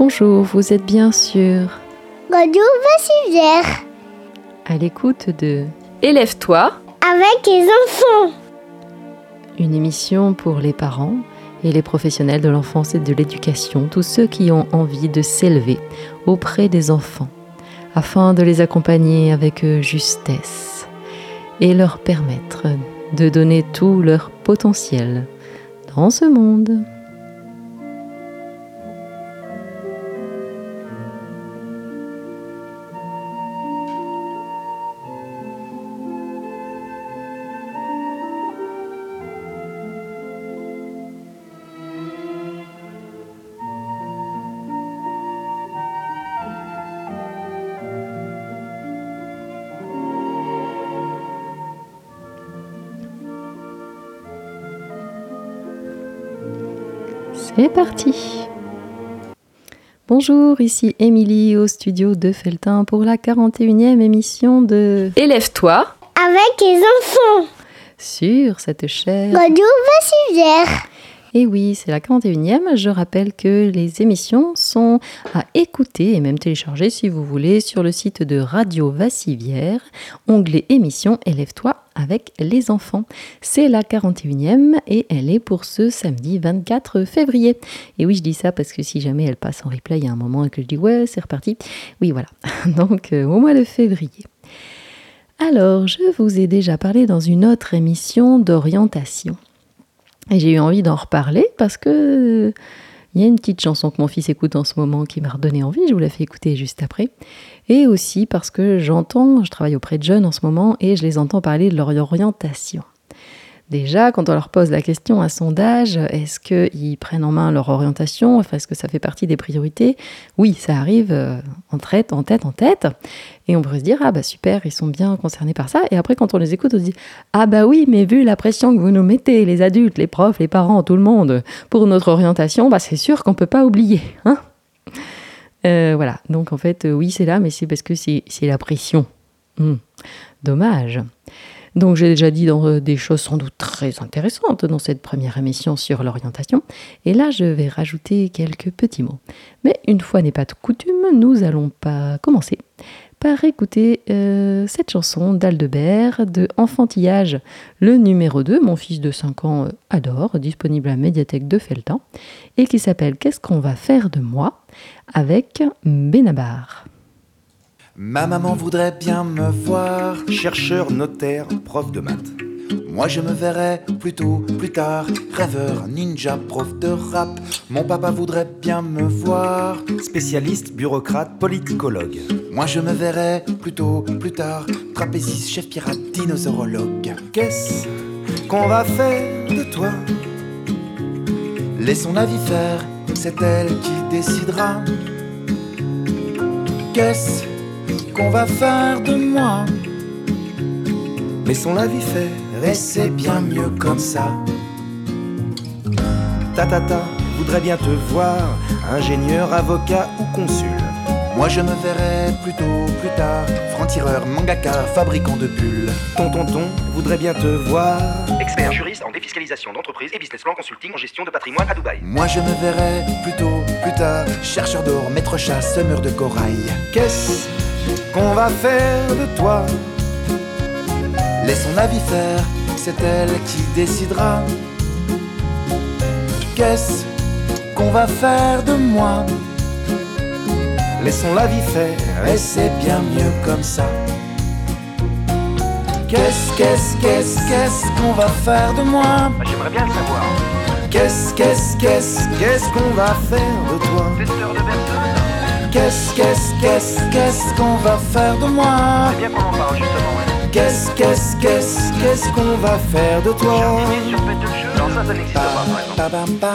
Bonjour, vous êtes bien sur Radio Vassivière, à l'écoute de Élève-toi avec les enfants. Une émission pour les parents et les professionnels de l'enfance et de l'éducation, tous ceux qui ont envie de s'élever auprès des enfants, afin de les accompagner avec justesse et leur permettre de donner tout leur potentiel dans ce monde. C'est parti! Bonjour, ici Émilie au studio de Felletin pour la 41e émission de Élève-toi avec les enfants sur cette chaîne Radio Vassivière. Et oui, c'est la 41e. Je rappelle que les émissions sont à écouter et même télécharger si vous voulez sur le site de Radio Vassivière, onglet émission Élève-toi avec les enfants. C'est la 41e et elle est pour ce samedi 24 février. Et oui, je dis ça parce que si jamais elle passe en replay, il y a un moment et que je dis ouais, c'est reparti. Oui, voilà. Donc au mois de février. Alors, je vous ai déjà parlé dans une autre émission d'orientation. Et j'ai eu envie d'en reparler parce que il y a une petite chanson que mon fils écoute en ce moment qui m'a redonné envie, je vous la fais écouter juste après. Et aussi parce que je travaille auprès de jeunes en ce moment et je les entends parler de leur orientation. Déjà, quand on leur pose la question à son âge, est-ce qu'ils prennent en main leur orientation? Enfin, est-ce que ça fait partie des priorités? Oui, ça arrive en tête. Et on pourrait se dire, ah bah super, ils sont bien concernés par ça. Et après, quand on les écoute, on se dit, ah bah oui, mais vu la pression que vous nous mettez, les adultes, les profs, les parents, tout le monde, pour notre orientation, bah c'est sûr qu'on ne peut pas oublier. Hein voilà, donc en fait, oui, c'est là, mais c'est parce que c'est la pression. Dommage. Donc j'ai déjà dit des choses sans doute très intéressantes dans cette première émission sur l'orientation. Et là, je vais rajouter quelques petits mots. Mais une fois n'est pas de coutume, nous allons pas commencer par écouter cette chanson d'Aldebert de Enfantillage, le numéro 2, mon fils de 5 ans adore, disponible à la médiathèque de Felletin, et qui s'appelle « Qu'est-ce qu'on va faire de moi ?» avec Benabar. Ma maman voudrait bien me voir chercheur, notaire, prof de maths. Moi je me verrais plutôt plus tard rêveur, ninja, prof de rap. Mon papa voudrait bien me voir spécialiste, bureaucrate, politicologue. Moi je me verrais plutôt plus tard trapéziste, chef pirate, dinosaurologue. Qu'est-ce qu'on va faire de toi? Laissons la vie faire, c'est elle qui décidera. Qu'est-ce qu'on va faire de moi? Laissons la vie faire, et c'est bien mieux comme ça. Tata voudrait bien te voir, ingénieur, avocat ou consul. Moi je me verrais plutôt plus tard franc-tireur, mangaka, fabricant de bulles. Tonton voudrait bien te voir expert juriste en défiscalisation d'entreprise et business plan consulting en gestion de patrimoine à Dubaï. Moi je me verrais plutôt plus tard chercheur d'or, maître chat, semeur de corail. Qu'est-ce qu'on va faire de toi? Laissons la vie faire, c'est elle qui décidera. Qu'est-ce qu'on va faire de moi? Laissons la vie faire, et c'est bien mieux comme ça. Qu'est-ce qu'on va faire de moi? J'aimerais bien le savoir. Qu'est-ce qu'on va faire de toi? Testeur de personnes. Qu'est-ce qu'on va faire de moi? C'est bien qu'on en parle justement, ouais. Qu'est-ce qu'on va faire de toi? J'ai un idée sur faites de jeu. Non, ça n'existe pas, par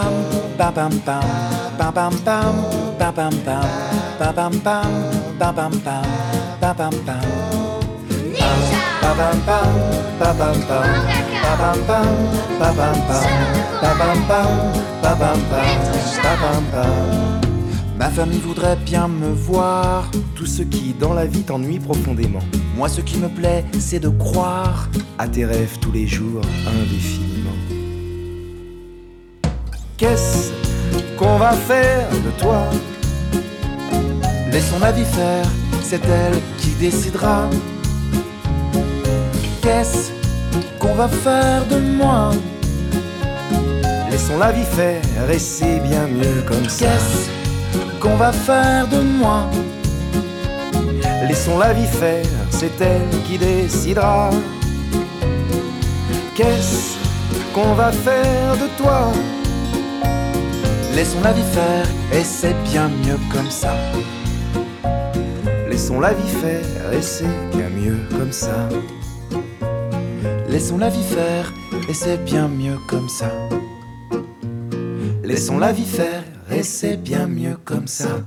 exemple. Ma famille voudrait bien me voir. Tout ce qui dans la vie t'ennuie profondément. Moi ce qui me plaît c'est de croire à tes rêves tous les jours indéfiniment. Qu'est-ce qu'on va faire de toi? Laissons la vie faire, c'est elle qui décidera. Qu'est-ce qu'on va faire de moi? Laissons la vie faire et c'est bien mieux comme ça. Qu'est-ce qu'on va faire de moi? Laissons la vie faire, c'est elle qui décidera. Qu'est-ce qu'on va faire de toi? Laissons la vie faire et c'est bien mieux comme ça. Laissons la vie faire et c'est bien mieux comme ça. Laissons la vie faire et c'est bien mieux comme ça. Laissons la vie faire et c'est bien mieux comme ça.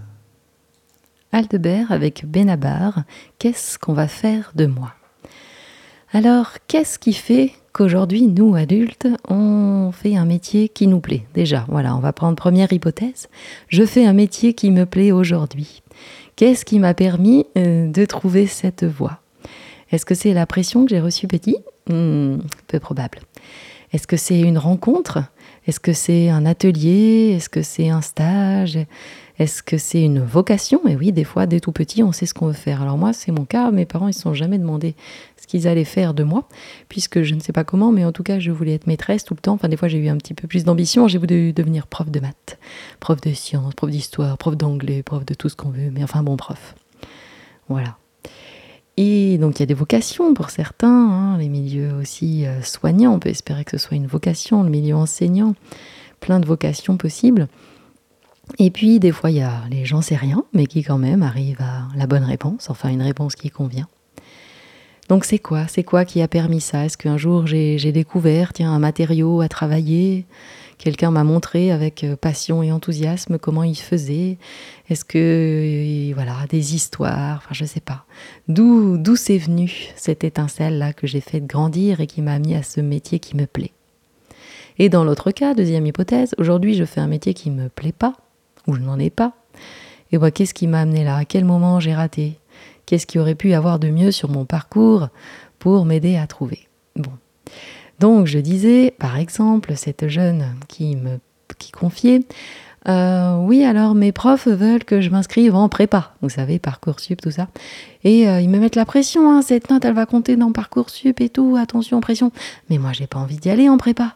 Aldebert avec Benabar, qu'est-ce qu'on va faire de moi? Alors, qu'est-ce qui fait qu'aujourd'hui, nous, adultes, on fait un métier qui nous plaît? Déjà, voilà, on va prendre première hypothèse. Je fais un métier qui me plaît aujourd'hui. Qu'est-ce qui m'a permis de trouver cette voie? Est-ce que c'est la pression que j'ai reçue petit? Peu probable. Est-ce que c'est une rencontre? Est-ce que c'est un atelier? Est-ce que c'est un stage? Est-ce que c'est une vocation? Et oui, des fois, dès tout petit, on sait ce qu'on veut faire. Alors moi, c'est mon cas. Mes parents, ils ne se sont jamais demandé ce qu'ils allaient faire de moi, puisque je ne sais pas comment, mais en tout cas, je voulais être maîtresse tout le temps. Enfin, des fois, j'ai eu un petit peu plus d'ambition. J'ai voulu devenir prof de maths, prof de sciences, prof d'histoire, prof d'anglais, prof de tout ce qu'on veut. Mais enfin, bon, prof. Voilà. Et donc, il y a des vocations pour certains, les milieux aussi soignants. On peut espérer que ce soit une vocation, le milieu enseignant. Plein de vocations possibles. Et puis, des fois, il y a les j'en sais rien, mais qui quand même arrivent à la bonne réponse, enfin une réponse qui convient. Donc c'est quoi qui a permis ça? Est-ce qu'un jour j'ai découvert un matériau à travailler? Quelqu'un m'a montré avec passion et enthousiasme comment il faisait? Est-ce que, voilà, des histoires? Enfin, je sais pas. D'où c'est venu cette étincelle-là que j'ai fait grandir et qui m'a mis à ce métier qui me plaît? Et dans l'autre cas, deuxième hypothèse, aujourd'hui je fais un métier qui me plaît pas, ou je n'en ai pas. Et moi, qu'est-ce qui m'a amené là? À quel moment j'ai raté? Qu'est-ce qui aurait pu y avoir de mieux sur mon parcours pour m'aider à trouver? Bon. Donc, je disais, par exemple, cette jeune qui confiait, oui, alors mes profs veulent que je m'inscrive en prépa. Vous savez, Parcoursup, tout ça. Et ils me mettent la pression, cette note, elle va compter dans Parcoursup et tout, attention, pression. Mais moi, j'ai pas envie d'y aller en prépa.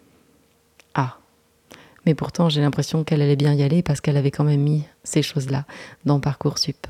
Mais pourtant, j'ai l'impression qu'elle allait bien y aller parce qu'elle avait quand même mis ces choses-là dans Parcoursup.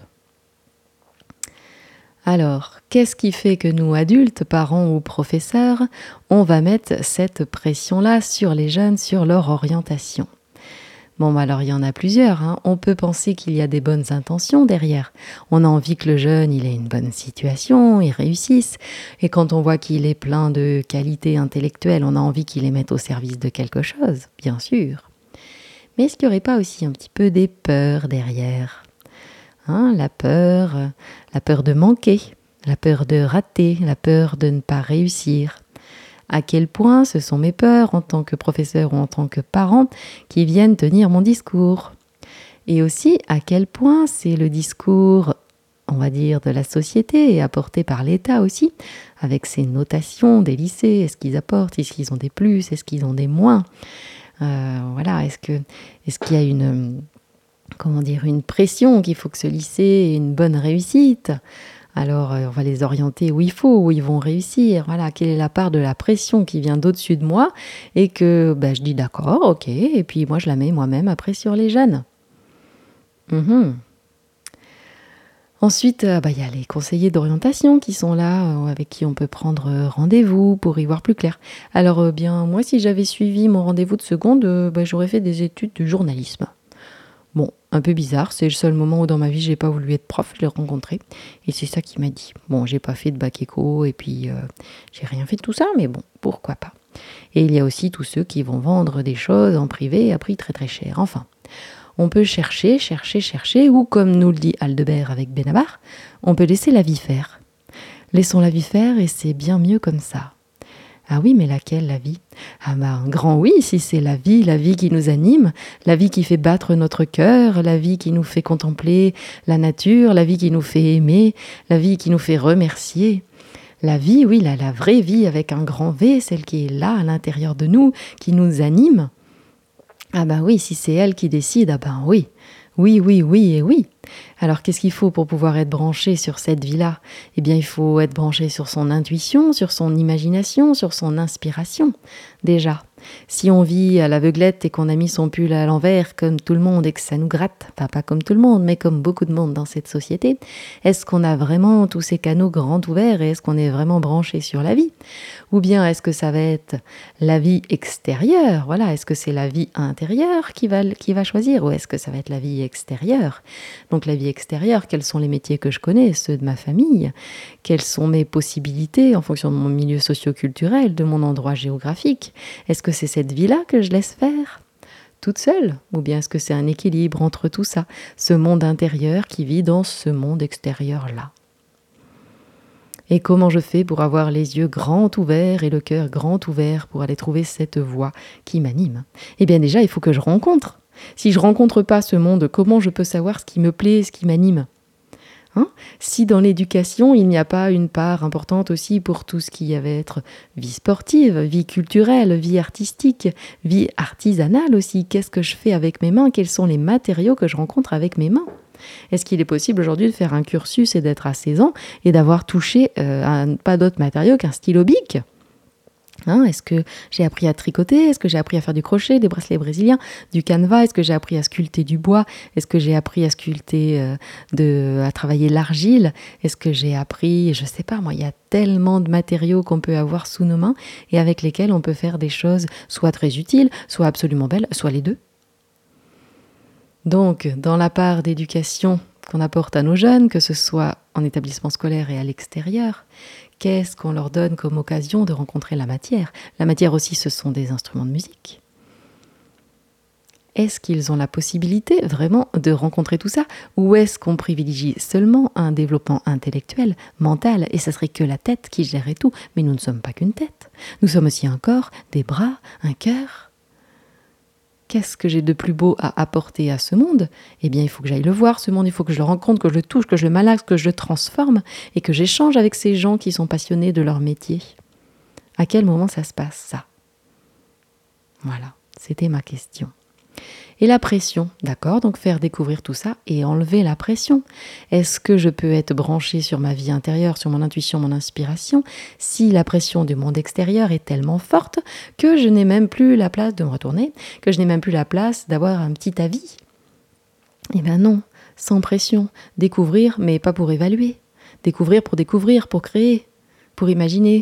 Alors, qu'est-ce qui fait que nous, adultes, parents ou professeurs, on va mettre cette pression-là sur les jeunes, sur leur orientation? Bon, alors il y en a plusieurs. On peut penser qu'il y a des bonnes intentions derrière. On a envie que le jeune, il ait une bonne situation, il réussisse. Et quand on voit qu'il est plein de qualités intellectuelles, on a envie qu'il les mette au service de quelque chose, bien sûr. Mais est-ce qu'il n'y aurait pas aussi un petit peu des peurs derrière? La peur de manquer, la peur de rater, la peur de ne pas réussir. À quel point ce sont mes peurs en tant que professeur ou en tant que parent qui viennent tenir mon discours. Et aussi à quel point c'est le discours, on va dire, de la société et apporté par l'État aussi, avec ces notations des lycées. Est-ce qu'ils apportent? Est-ce qu'ils ont des plus? Est-ce qu'ils ont des moins? Voilà, est-ce qu'il y a une pression qu'il faut que ce lycée ait une bonne réussite? Alors, on va les orienter où il faut, où ils vont réussir. Voilà, quelle est la part de la pression qui vient d'au-dessus de moi et que je dis d'accord, ok, et puis moi je la mets moi-même après sur les jeunes. Ensuite, il y a les conseillers d'orientation qui sont là, avec qui on peut prendre rendez-vous pour y voir plus clair. Alors, moi, si j'avais suivi mon rendez-vous de seconde, j'aurais fait des études de journalisme. Bon, un peu bizarre, c'est le seul moment où dans ma vie j'ai pas voulu être prof, je l'ai rencontré et c'est ça qu'il m'a dit. Bon, j'ai pas fait de bac éco et puis j'ai rien fait de tout ça, mais bon, pourquoi pas. Et il y a aussi tous ceux qui vont vendre des choses en privé à prix très très cher. Enfin, on peut chercher, ou comme nous le dit Aldebert avec Benabar, on peut laisser la vie faire. Laissons la vie faire et c'est bien mieux comme ça. Ah oui, mais laquelle, la vie? Un grand oui, si c'est la vie qui nous anime, la vie qui fait battre notre cœur, la vie qui nous fait contempler la nature, la vie qui nous fait aimer, la vie qui nous fait remercier. La vie, oui, la vraie vie avec un grand V, celle qui est là à l'intérieur de nous, qui nous anime. Ah oui, si c'est elle qui décide, oui. Oui, oui, oui et oui. Alors qu'est-ce qu'il faut pour pouvoir être branché sur cette vie-là ? Eh bien, il faut être branché sur son intuition, sur son imagination, sur son inspiration. Déjà, si on vit à l'aveuglette et qu'on a mis son pull à l'envers comme tout le monde et que ça nous gratte, enfin pas comme tout le monde, mais comme beaucoup de monde dans cette société, est-ce qu'on a vraiment tous ces canaux grands ouverts et est-ce qu'on est vraiment branché sur la vie ? Ou bien est-ce que ça va être la vie extérieure ? Voilà, est-ce que c'est la vie intérieure qui va choisir ou est-ce que ça va être la vie extérieure ? Donc la vie extérieure, quels sont les métiers que je connais, ceux de ma famille ? Quelles sont mes possibilités en fonction de mon milieu socio-culturel, de mon endroit géographique ? Est-ce que c'est cette vie-là que je laisse faire toute seule ? Ou bien est-ce que c'est un équilibre entre tout ça, ce monde intérieur qui vit dans ce monde extérieur-là ? Et comment je fais pour avoir les yeux grands ouverts et le cœur grand ouvert pour aller trouver cette voix qui m'anime ? Eh bien déjà, il faut que je rencontre. Si je rencontre pas ce monde, comment je peux savoir ce qui me plaît, ce qui m'anime ? Si dans l'éducation, il n'y a pas une part importante aussi pour tout ce qui va être vie sportive, vie culturelle, vie artistique, vie artisanale aussi, qu'est-ce que je fais avec mes mains ? Quels sont les matériaux que je rencontre avec mes mains ? Est-ce qu'il est possible aujourd'hui de faire un cursus et d'être à 16 ans et d'avoir touché pas d'autres matériaux qu'un stylo bic ? Est-ce que j'ai appris à tricoter ? Est-ce que j'ai appris à faire du crochet, des bracelets brésiliens, du canevas ? Est-ce que j'ai appris à sculpter du bois ? Est-ce que j'ai appris à sculpter, à travailler l'argile ? Est-ce que j'ai appris, je sais pas moi, il y a tellement de matériaux qu'on peut avoir sous nos mains et avec lesquels on peut faire des choses soit très utiles, soit absolument belles, soit les deux. Donc, dans la part d'éducation qu'on apporte à nos jeunes, que ce soit en établissement scolaire et à l'extérieur, qu'est-ce qu'on leur donne comme occasion de rencontrer la matière ? La matière aussi, ce sont des instruments de musique. Est-ce qu'ils ont la possibilité vraiment de rencontrer tout ça ? Ou est-ce qu'on privilégie seulement un développement intellectuel, mental, et ça serait que la tête qui gérerait tout ? Mais nous ne sommes pas qu'une tête. Nous sommes aussi un corps, des bras, un cœur. Qu'est-ce que j'ai de plus beau à apporter à ce monde ? Eh bien, il faut que j'aille le voir, ce monde, il faut que je le rencontre, que je le touche, que je le malaxe, que je le transforme et que j'échange avec ces gens qui sont passionnés de leur métier. À quel moment ça se passe, ça ? Voilà, c'était ma question. Et la pression, d'accord, donc faire découvrir tout ça et enlever la pression. Est-ce que je peux être branchée sur ma vie intérieure, sur mon intuition, mon inspiration, si la pression du monde extérieur est tellement forte que je n'ai même plus la place de me retourner, que je n'ai même plus la place d'avoir un petit avis ? Eh bien non, sans pression. Découvrir, mais pas pour évaluer. Découvrir, pour créer, pour imaginer.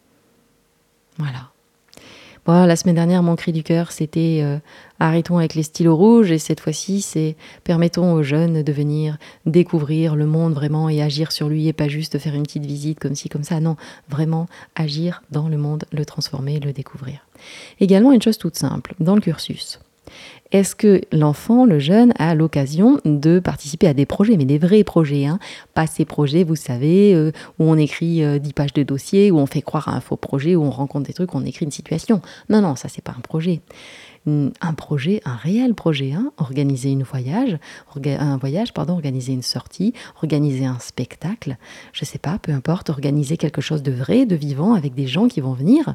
Voilà. Bon, la semaine dernière, mon cri du cœur, c'était arrêtons avec les stylos rouges. Et cette fois-ci, c'est permettons aux jeunes de venir découvrir le monde vraiment et agir sur lui et pas juste faire une petite visite comme ci, comme ça. Non, vraiment agir dans le monde, le transformer, le découvrir. Également, une chose toute simple, dans le cursus. Est-ce que l'enfant, le jeune, a l'occasion de participer à des projets, mais des vrais projets, pas ces projets, vous savez, où on écrit 10 pages de dossier, où on fait croire à un faux projet, où on rencontre des trucs, où on écrit une situation. Non, ça c'est pas un projet. Un projet, un réel projet, organiser organiser une sortie, organiser un spectacle, je sais pas, peu importe, organiser quelque chose de vrai, de vivant, avec des gens qui vont venir.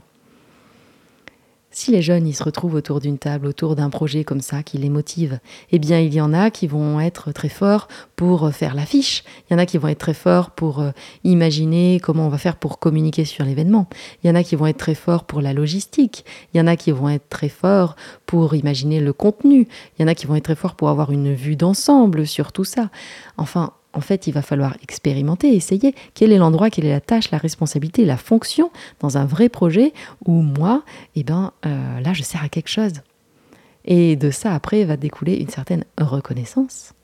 Si les jeunes ils se retrouvent autour d'une table, autour d'un projet comme ça qui les motive, eh bien il y en a qui vont être très forts pour faire l'affiche, il y en a qui vont être très forts pour imaginer comment on va faire pour communiquer sur l'événement, il y en a qui vont être très forts pour la logistique, il y en a qui vont être très forts pour imaginer le contenu, il y en a qui vont être très forts pour avoir une vue d'ensemble sur tout ça. Enfin, en fait, il va falloir expérimenter, essayer quel est l'endroit, quelle est la tâche, la responsabilité, la fonction dans un vrai projet où moi, là, je sers à quelque chose. Et de ça, après, va découler une certaine reconnaissance.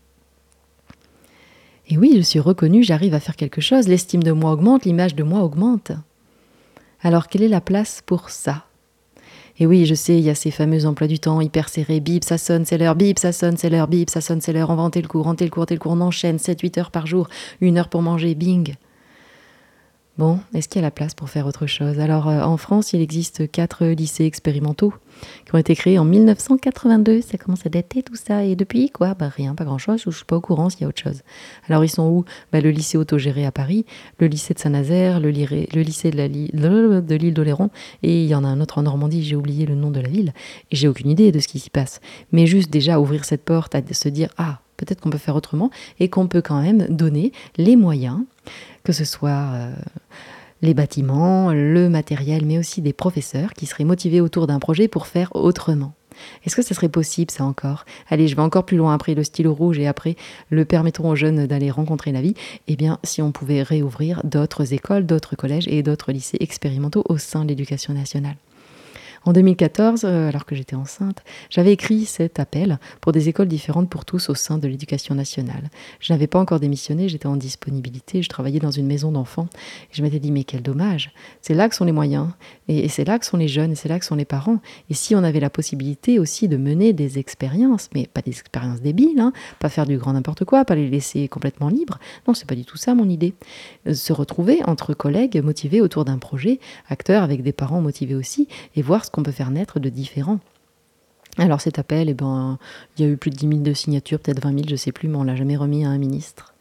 Et oui, je suis reconnue, j'arrive à faire quelque chose, l'estime de moi augmente, l'image de moi augmente. Alors, quelle est la place pour ça ? Et oui, je sais, il y a ces fameux emplois du temps hyper serrés, bip, ça sonne, c'est l'heure, bip, ça sonne, c'est l'heure, bip, ça sonne, c'est l'heure, on va renter le cours, on enchaîne 7-8 heures par jour, 1 heure pour manger, bing. Bon, est-ce qu'il y a la place pour faire autre chose ? Alors, en France, il existe 4 lycées expérimentaux qui ont été créés en 1982. Ça commence à dater tout ça. Et depuis, quoi ? Rien, pas grand-chose. Je ne suis pas au courant s'il y a autre chose. Alors, ils sont où ? Le lycée autogéré à Paris, le lycée de Saint-Nazaire, le lycée de l'île d'Oléron. Et il y en a un autre en Normandie, j'ai oublié le nom de la ville. Et j'ai aucune idée de ce qui s'y passe. Mais juste déjà ouvrir cette porte, à se dire « Ah, peut-être qu'on peut faire autrement » et qu'on peut quand même donner les moyens, que ce soit les bâtiments, le matériel, mais aussi des professeurs qui seraient motivés autour d'un projet pour faire autrement. Est-ce que ça serait possible, ça encore ? Allez, je vais encore plus loin après le stylo rouge et après le permettront aux jeunes d'aller rencontrer la vie. Eh bien, si on pouvait réouvrir d'autres écoles, d'autres collèges et d'autres lycées expérimentaux au sein de l'éducation nationale. En 2014, alors que j'étais enceinte, j'avais écrit cet appel pour des écoles différentes pour tous au sein de l'éducation nationale. Je n'avais pas encore démissionné, j'étais en disponibilité, je travaillais dans une maison d'enfants. Et je m'étais dit, mais quel dommage, c'est là que sont les moyens, et c'est là que sont les jeunes, et c'est là que sont les parents. Et si on avait la possibilité aussi de mener des expériences, mais pas des expériences débiles, pas faire du grand n'importe quoi, pas les laisser complètement libres, non, c'est pas du tout ça mon idée. Se retrouver entre collègues motivés autour d'un projet, acteurs avec des parents motivés aussi, et voir ce qu'on peut faire naître de différent. Alors cet appel, il y a eu plus de 10 000 de signatures, peut-être 20 000, je ne sais plus, mais on ne l'a jamais remis à un ministre.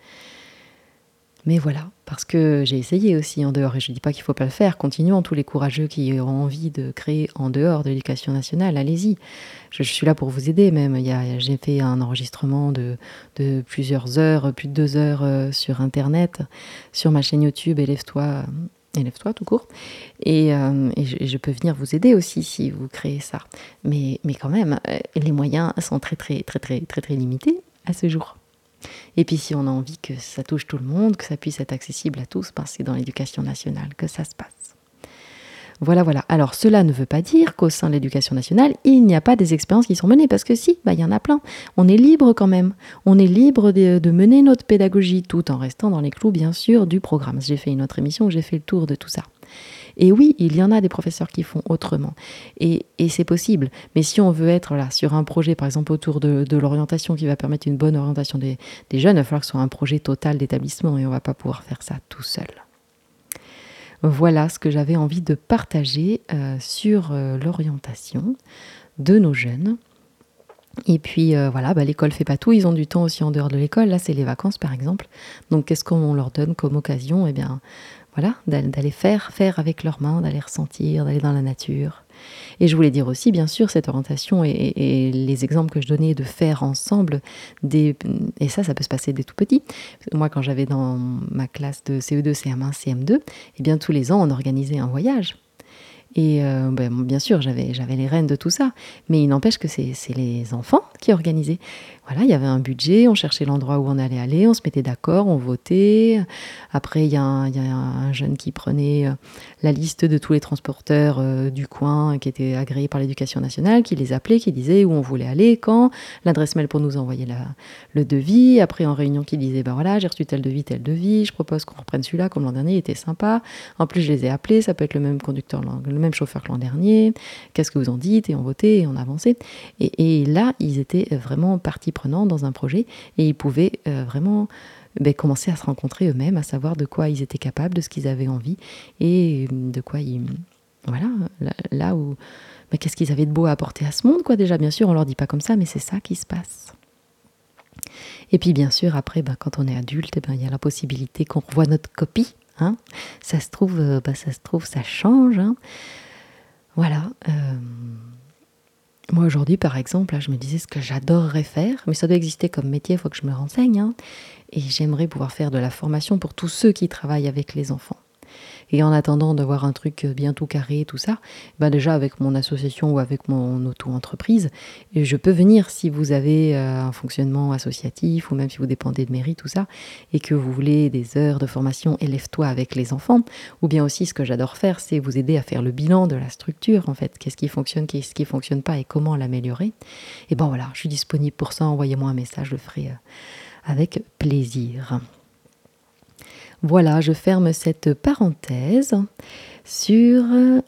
Mais voilà, parce que j'ai essayé aussi en dehors, et je ne dis pas qu'il ne faut pas le faire, continuons, tous les courageux qui auront envie de créer en dehors de l'éducation nationale, allez-y. Je suis là pour vous aider même. J'ai fait un enregistrement de plusieurs heures, plus de 2 heures sur Internet, sur ma chaîne YouTube Élève-toi tout court, et je peux venir vous aider aussi si vous créez ça. Mais quand même, les moyens sont très très très très très très limités à ce jour. Et puis si on a envie que ça touche tout le monde, que ça puisse être accessible à tous, c'est dans l'éducation nationale que ça se passe. Voilà. Alors, cela ne veut pas dire qu'au sein de l'éducation nationale, il n'y a pas des expériences qui sont menées, parce que si, il y en a plein. On est libre quand même. On est libre de mener notre pédagogie, tout en restant dans les clous, bien sûr, du programme. J'ai fait une autre émission où j'ai fait le tour de tout ça. Et oui, il y en a des professeurs qui font autrement. Et c'est possible. Mais si on veut être sur un projet, par exemple, autour de l'orientation qui va permettre une bonne orientation des jeunes, il va falloir que ce soit un projet total d'établissement, et on ne va pas pouvoir faire ça tout seul. Voilà ce que j'avais envie de partager sur l'orientation de nos jeunes. Et puis l'école fait pas tout, ils ont du temps aussi en dehors de l'école. Là, c'est les vacances par exemple. Donc qu'est-ce qu'on leur donne comme occasion ? Eh bien, d'aller faire avec leurs mains, d'aller ressentir, d'aller dans la nature. Et je voulais dire aussi, bien sûr, cette orientation et les exemples que je donnais de faire ensemble, et ça peut se passer dès tout petit. Moi, quand j'avais dans ma classe de CE2, CM1, CM2, eh bien, tous les ans, on organisait un voyage. Et bien sûr, j'avais les rênes de tout ça, mais il n'empêche que c'est les enfants qui organisaient. Voilà, il y avait un budget, on cherchait l'endroit où on allait aller, on se mettait d'accord, on votait. Après, il y a un jeune qui prenait la liste de tous les transporteurs du coin qui étaient agréés par l'éducation nationale, qui les appelait, qui disait où on voulait aller, quand, l'adresse mail pour nous envoyer le devis. Après, en réunion, qui disait, j'ai reçu tel devis, je propose qu'on reprenne celui-là, comme l'an dernier, il était sympa. En plus, je les ai appelés, ça peut être le même conducteur, le même chauffeur que l'an dernier. Qu'est-ce que vous en dites ? Et on votait, et on avançait. Et là, ils étaient vraiment partie prenante dans un projet, et ils pouvaient vraiment commencer à se rencontrer eux-mêmes, à savoir de quoi ils étaient capables, de ce qu'ils avaient envie, et de quoi là où qu'est-ce qu'ils avaient de beau à apporter à ce monde, quoi. Déjà, bien sûr, on leur dit pas comme ça, mais c'est ça qui se passe. Et puis bien sûr, après, quand on est adulte, il y a la possibilité qu'on revoie notre copie, ça se trouve, ça change, voilà. Moi aujourd'hui, par exemple, là, je me disais ce que j'adorerais faire, mais ça doit exister comme métier, il faut que je me renseigne, et j'aimerais pouvoir faire de la formation pour tous ceux qui travaillent avec les enfants. Et en attendant de voir un truc bien tout carré, tout ça, déjà avec mon association ou avec mon auto-entreprise, je peux venir si vous avez un fonctionnement associatif ou même si vous dépendez de mairie, tout ça, et que vous voulez des heures de formation Élève-toi avec les enfants, ou bien aussi ce que j'adore faire, c'est vous aider à faire le bilan de la structure, en fait, qu'est-ce qui fonctionne pas et comment l'améliorer. Et je suis disponible pour ça, envoyez-moi un message, je le ferai avec plaisir. Voilà, je ferme cette parenthèse sur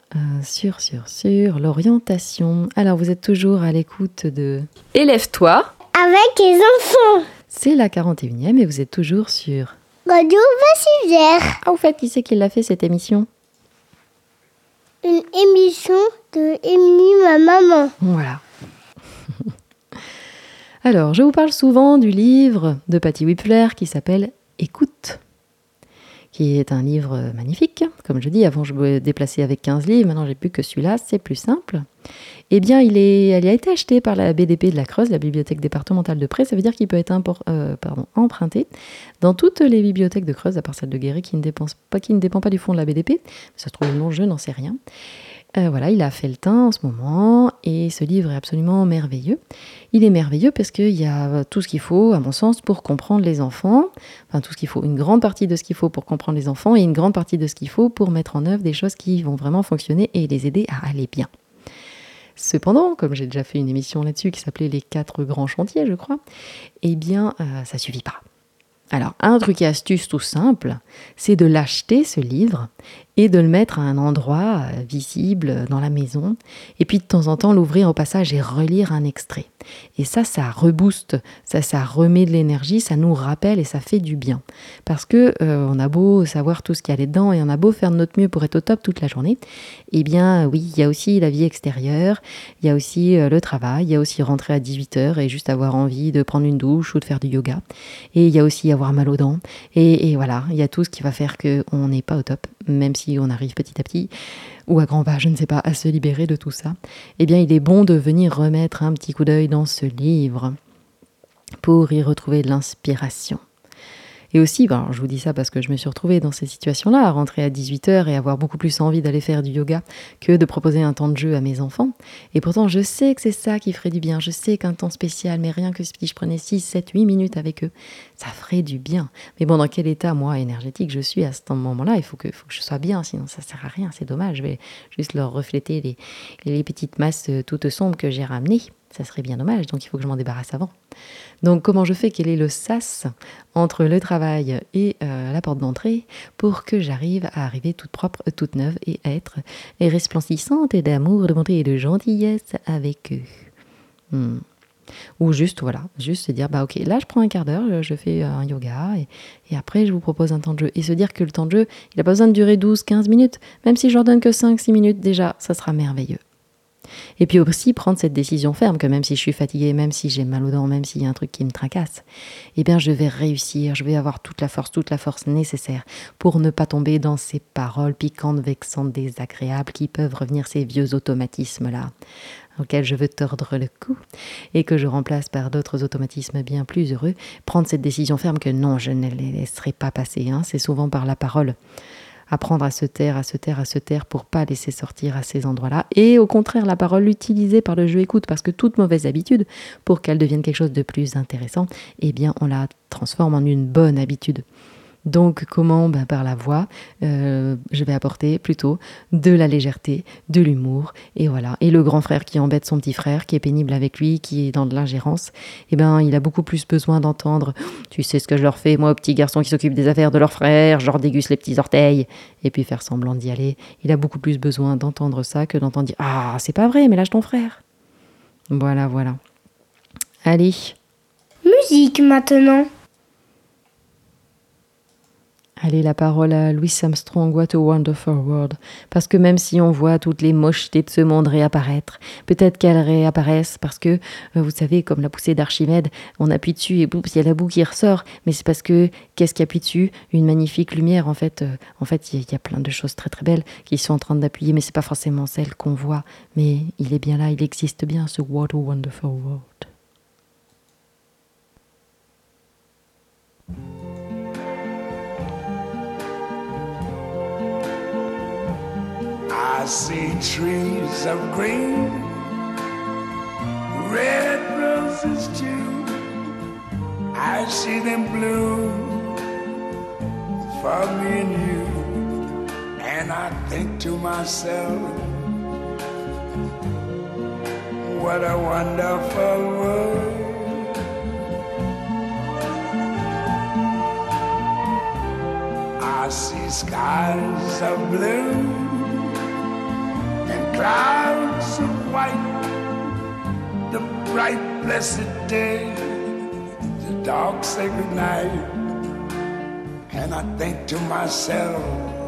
l'orientation. Alors, vous êtes toujours à l'écoute de Élève-toi avec les enfants. C'est la 41e et vous êtes toujours sur Radio Vassivière. Ah, au fait, qui c'est qui l'a fait cette émission? Une émission de Émilie, ma maman. Voilà. Alors, je vous parle souvent du livre de Patty Wipfler qui s'appelle « Écoute », qui est un livre magnifique. Comme je dis, avant je me déplaçais avec 15 livres, maintenant j'ai plus que celui-là, c'est plus simple. Eh bien, elle a été acheté par la BDP de la Creuse, la bibliothèque départementale de Pré. Ça veut dire qu'il peut être emprunté dans toutes les bibliothèques de Creuse, à part celle de Guéret qui ne dépend pas du fonds de la BDP. Ça se trouve le nom, je n'en sais rien. Voilà, il a fait le teint en ce moment et ce livre est absolument merveilleux. Il est merveilleux parce qu'il y a tout ce qu'il faut, à mon sens, pour comprendre les enfants. Enfin, tout ce qu'il faut, une grande partie de ce qu'il faut pour comprendre les enfants et une grande partie de ce qu'il faut pour mettre en œuvre des choses qui vont vraiment fonctionner et les aider à aller bien. Cependant, comme j'ai déjà fait une émission là-dessus qui s'appelait « Les 4 grands chantiers », je crois, eh bien, ça suffit pas. Alors, un truc et astuce tout simple, c'est de l'acheter, ce livre, et de le mettre à un endroit visible dans la maison, et puis de temps en temps l'ouvrir au passage et relire un extrait. Et ça rebooste, ça remet de l'énergie, ça nous rappelle et ça fait du bien. Parce que on a beau savoir tout ce qu'il y a dedans et on a beau faire de notre mieux pour être au top toute la journée, eh bien oui, il y a aussi la vie extérieure, il y a aussi le travail, il y a aussi rentrer à 18h et juste avoir envie de prendre une douche ou de faire du yoga. Et il y a aussi avoir mal aux dents. Et voilà, il y a tout ce qui va faire qu'on n'est pas au top, même si on arrive petit à petit, ou à grands pas, je ne sais pas, à se libérer de tout ça. Eh bien, il est bon de venir remettre un petit coup d'œil dans ce livre pour y retrouver de l'inspiration. Et aussi, je vous dis ça parce que je me suis retrouvée dans ces situations-là, à rentrer à 18h et avoir beaucoup plus envie d'aller faire du yoga que de proposer un temps de jeu à mes enfants. Et pourtant, je sais que c'est ça qui ferait du bien. Je sais qu'un temps spécial, mais rien que si je prenais 6, 7, 8 minutes avec eux, ça ferait du bien. Mais bon, dans quel état, moi, énergétique, je suis à ce moment-là? Il faut que je sois bien, sinon ça sert à rien, c'est dommage. Je vais juste leur refléter les petites masses toutes sombres que j'ai ramenées. Ça serait bien dommage, donc il faut que je m'en débarrasse avant. Donc comment je fais? Quel est le sas entre le travail et la porte d'entrée pour que j'arrive à arriver toute propre, toute neuve et à être resplendissante d'amour, de bonté et de gentillesse avec eux. Ou juste, juste se dire, ok, là je prends un quart d'heure, je fais un yoga et après je vous propose un temps de jeu. Et se dire que le temps de jeu, il n'a pas besoin de durer 12-15 minutes, même si je leur donne que 5-6 minutes déjà, ça sera merveilleux. Et puis aussi prendre cette décision ferme que même si je suis fatiguée, même si j'ai mal aux dents, même s'il y a un truc qui me tracasse, eh bien je vais réussir, je vais avoir toute la force nécessaire pour ne pas tomber dans ces paroles piquantes, vexantes, désagréables qui peuvent revenir, ces vieux automatismes-là auxquels je veux tordre le cou et que je remplace par d'autres automatismes bien plus heureux. Prendre cette décision ferme que non, je ne les laisserai pas passer, c'est souvent par la parole. Apprendre à se taire pour pas laisser sortir à ces endroits-là. Et au contraire, la parole utilisée par le jeu écoute, parce que toute mauvaise habitude, pour qu'elle devienne quelque chose de plus intéressant, eh bien, on la transforme en une bonne habitude. Donc, comment? Par la voix, je vais apporter plutôt de la légèreté, de l'humour, et voilà. Et le grand frère qui embête son petit frère, qui est pénible avec lui, qui est dans de l'ingérence, il a beaucoup plus besoin d'entendre « Tu sais ce que je leur fais, moi, aux petits garçons qui s'occupent des affaires de leur frère, je leur déguste les petits orteils !» Et puis faire semblant d'y aller. Il a beaucoup plus besoin d'entendre ça que d'entendre dire « Ah, c'est pas vrai, mais lâche ton frère !» Voilà. Allez. Musique maintenant. Allez, la parole à Louis Armstrong, What a Wonderful World. Parce que même si on voit toutes les mochetés de ce monde réapparaître, peut-être qu'elles réapparaissent parce que, vous savez, comme la poussée d'Archimède, on appuie dessus et boum, il y a la boue qui ressort. Mais c'est parce que, qu'est-ce qui appuie dessus? Une magnifique lumière, en fait. Il y a plein de choses très très belles qui sont en train d'appuyer, mais c'est pas forcément celle qu'on voit. Mais il est bien là, il existe bien, ce What a Wonderful World. I see trees of green, red roses too. I see them bloom for me and you. And I think to myself, what a wonderful world. I see skies of blue, clouds of white, the bright blessed day, the dark sacred night, and I think to myself,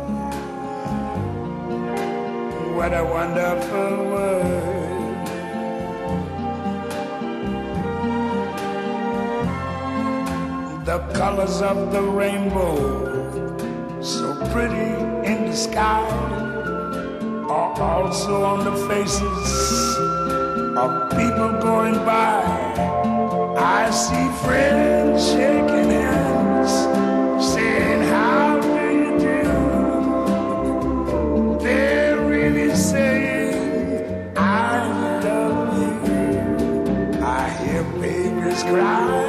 what a wonderful world. The colors of the rainbow, so pretty in the sky, are also on the faces of people going by. I see friends shaking hands, saying, how do you do? They're really saying, I love you. I hear babies cry,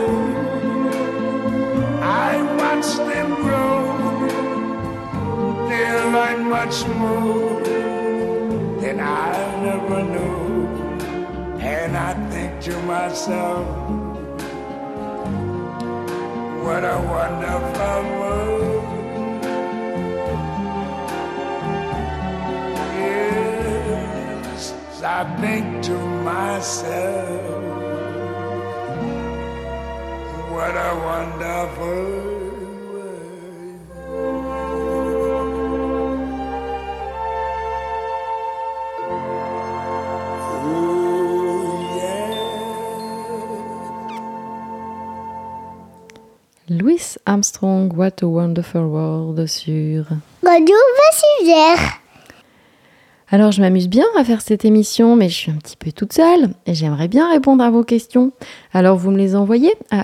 I watch them grow. They'll learn much more than I never knew. And I think to myself, what a wonderful world. Yes, I think to myself, what a wonderful world. Louis Armstrong, What a Wonderful World sur Radio Vassivière. Alors, je m'amuse bien à faire cette émission, mais je suis un petit peu toute seule et j'aimerais bien répondre à vos questions. Alors, vous me les envoyez à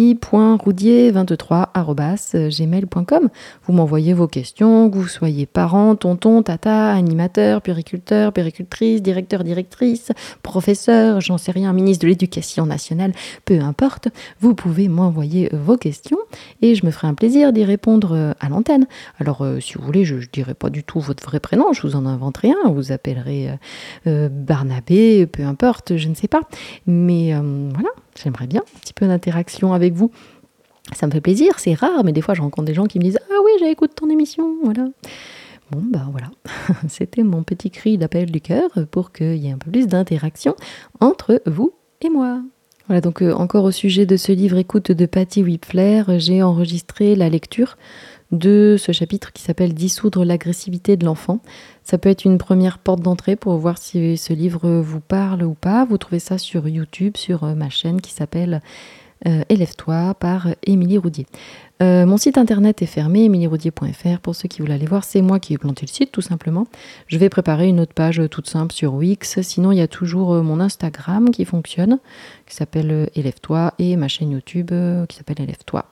emily.roudier23@gmail.com. Vous m'envoyez vos questions, que vous soyez parent, tonton, tata, animateur, puériculteur, puéricultrice, directeur, directrice, professeur, j'en sais rien, ministre de l'Éducation nationale, peu importe. Vous pouvez m'envoyer vos questions et je me ferai un plaisir d'y répondre à l'antenne. Alors, si vous voulez, je ne dirai pas du tout votre vrai prénom, je vous en invente rien. Vous appellerez Barnabé, peu importe, je ne sais pas. Mais voilà, j'aimerais bien un petit peu d'interaction avec vous. Ça me fait plaisir, c'est rare, mais des fois je rencontre des gens qui me disent « Ah oui, j'écoute ton émission », voilà. Bon, bah voilà, c'était mon petit cri d'appel du cœur pour qu'il y ait un peu plus d'interaction entre vous et moi. Voilà, donc encore au sujet de ce livre Écoute de Patty Wipfler, j'ai enregistré la lecture de ce chapitre qui s'appelle « Dissoudre l'agressivité de l'enfant ». Ça peut être une première porte d'entrée pour voir si ce livre vous parle ou pas. Vous trouvez ça sur YouTube, sur ma chaîne qui s'appelle Élève-toi par Émilie Roudier. Mon site internet est fermé, emilieroudier.fr. Pour ceux qui veulent aller voir, c'est moi qui ai planté le site tout simplement. Je vais préparer une autre page toute simple sur Wix. Sinon, il y a toujours mon Instagram qui fonctionne, qui s'appelle Élève-toi, et ma chaîne YouTube qui s'appelle Élève-toi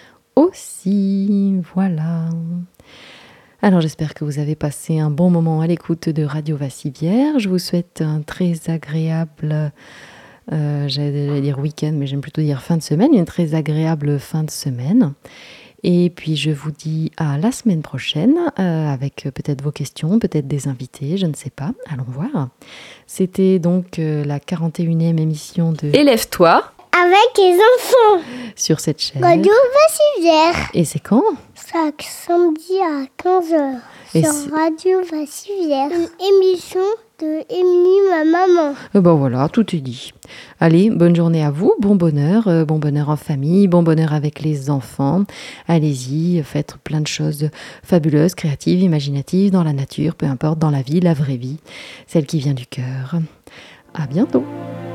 aussi. Voilà. Alors j'espère que vous avez passé un bon moment à l'écoute de Radio Vassivière. Je vous souhaite un très agréable, j'allais dire week-end, mais j'aime plutôt dire fin de semaine, une très agréable fin de semaine. Et puis je vous dis à la semaine prochaine avec peut-être vos questions, peut-être des invités, je ne sais pas, allons voir. C'était donc la 41e émission de Élève-toi Avec les enfants. Sur cette chaîne. Radio Vassivière. Et c'est quand ? Chaque samedi à 15h. Et Sur Radio Vassivière. Une émission de Émilie, ma maman. Et ben voilà, tout est dit. Allez, bonne journée à vous, bon bonheur en famille, bon bonheur avec les enfants. Allez-y, faites plein de choses fabuleuses, créatives, imaginatives, dans la nature, peu importe, dans la vie, la vraie vie, celle qui vient du cœur. À bientôt.